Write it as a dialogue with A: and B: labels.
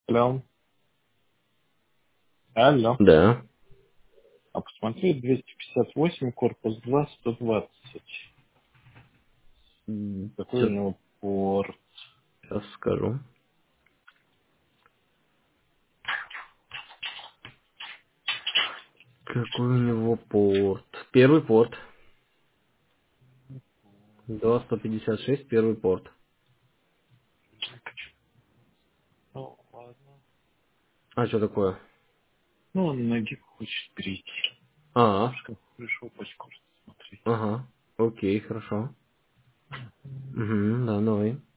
A: Алло. Алло.
B: Да.
A: А посмотри, 258, корпус 2, 120. Какой у
B: Сейчас
A: него порт?
B: скажу. Какой у него порт? Первый порт. До 156, первый порт.
A: Ну, ладно.
B: А что такое?
A: Ну, он на гиг хочет перейти.
B: А,
A: Что пришел почку смотреть.
B: ага. Окей, хорошо. Угу, да, давай.